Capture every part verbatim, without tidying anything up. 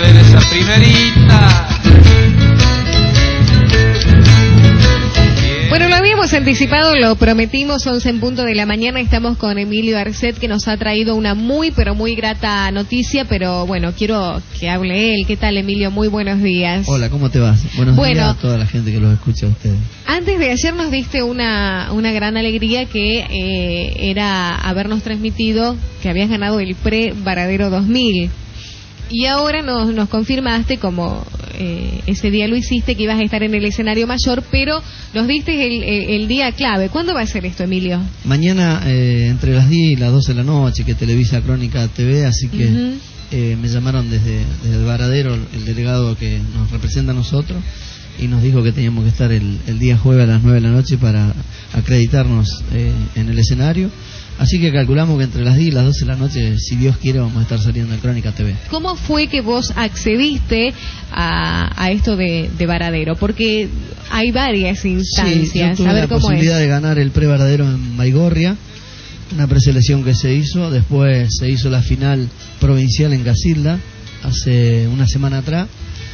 ver esa primerita. Bueno, lo habíamos anticipado, lo prometimos, once en punto de la mañana. Estamos con Emilio Arcet, que nos ha traído una muy, pero muy grata noticia. Pero bueno, quiero que hable él. ¿Qué tal, Emilio? Muy buenos días. Hola, ¿cómo te vas? Buenos bueno, días a toda la gente que los escucha a ustedes. Antes de ayer nos diste una, una gran alegría, que eh, era habernos transmitido que habías ganado el Pre-Varadero dos mil. Y ahora nos, nos confirmaste, como eh, ese día lo hiciste, que ibas a estar en el escenario mayor, pero nos diste el, el, el día clave. ¿Cuándo va a ser esto, Emilio? Mañana eh, entre las diez y las doce de la noche, que televisa Crónica T V, así que uh-huh. eh, me llamaron desde, desde el Varadero, el delegado que nos representa a nosotros, y nos dijo que teníamos que estar el, el día jueves a las nueve de la noche para acreditarnos eh, en el escenario. Así que calculamos que entre las diez y las doce de la noche, si Dios quiere, vamos a estar saliendo en Crónica T V. ¿Cómo fue que vos accediste a, a esto de, de Varadero? Porque hay varias instancias. Sí, yo tuve a ver la cómo posibilidad es. de ganar el Pre-Varadero en Baigorria, una preselección que se hizo. Después se hizo la final provincial en Casilda, hace una semana atrás,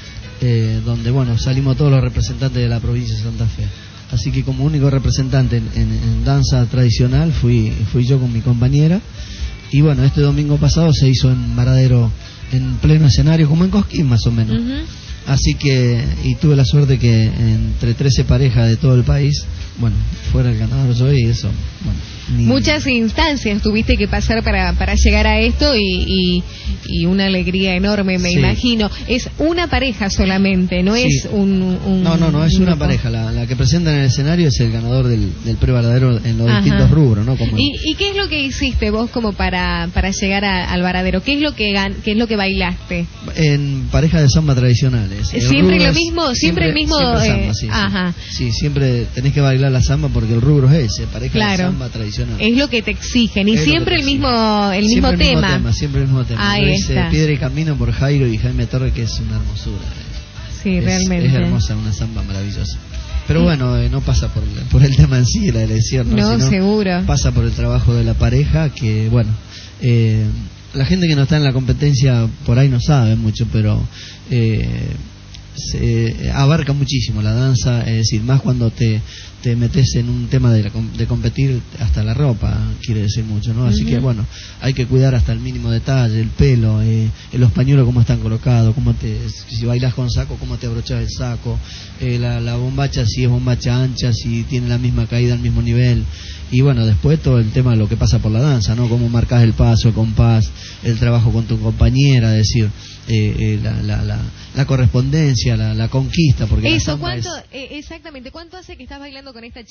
eh, donde bueno salimos todos los representantes de la provincia de Santa Fe. Así que como único representante en, en, en danza tradicional fui fui yo con mi compañera. Y bueno, este domingo pasado se hizo en Varadero, en pleno escenario, como en Cosquín más o menos. Uh-huh. Así que, y tuve la suerte que entre trece parejas de todo el país, bueno, fuera el ganador yo, y eso, bueno. Ni... Muchas instancias tuviste que pasar para, para llegar a esto, y, y, y una alegría enorme, me sí. imagino. Es una pareja solamente, no sí. es un, un... No, no, no, es una pareja. La, la que presenta en el escenario es el ganador del, del Pre-Varadero en los Ajá. distintos rubros, ¿no? Como... ¿Y, ¿Y qué es lo que hiciste vos como para, para llegar a, al Varadero? ¿Qué es lo que gan... qué es lo que bailaste? En pareja de samba tradicionales. Siempre lo mismo, siempre, siempre el mismo... Siempre eh... samba, sí, Ajá. Sí. sí, siempre tenés que bailar la samba porque el rubro es ese, pareja claro. de samba tradicional. Es lo que te exigen, y es siempre el mismo el mismo siempre tema. El mismo tema. Siempre el mismo tema. Ahí está. Piedra y Camino por Jairo y Jaime Torre, que es una hermosura. Sí, es, realmente. Es hermosa, una samba maravillosa. Pero bueno, eh, no pasa por, por el tema en sí, la elección, ¿no? No, Sino seguro. Pasa por el trabajo de la pareja, que bueno, eh, la gente que no está en la competencia por ahí no sabe mucho, pero eh, se abarca muchísimo la danza, es decir, más cuando te, te metes en un tema de, de competir, hasta la ropa quiere decir mucho, ¿no? Así uh-huh. que bueno, hay que cuidar hasta el mínimo detalle, el pelo, eh, los pañuelos cómo están colocados, cómo te, si bailas con saco, cómo te abrochas el saco, eh, la, la bombacha, si es bombacha ancha, si tiene la misma caída al mismo nivel. Y bueno, después todo el tema de lo que pasa por la danza, ¿no? Cómo marcas el paso, el compás, el trabajo con tu compañera, es decir, eh, eh, la, la, la, la correspondencia, la, la conquista, porque eso, la ¿cuánto, es... eh, exactamente, ¿cuánto hace que estás bailando con esta chica?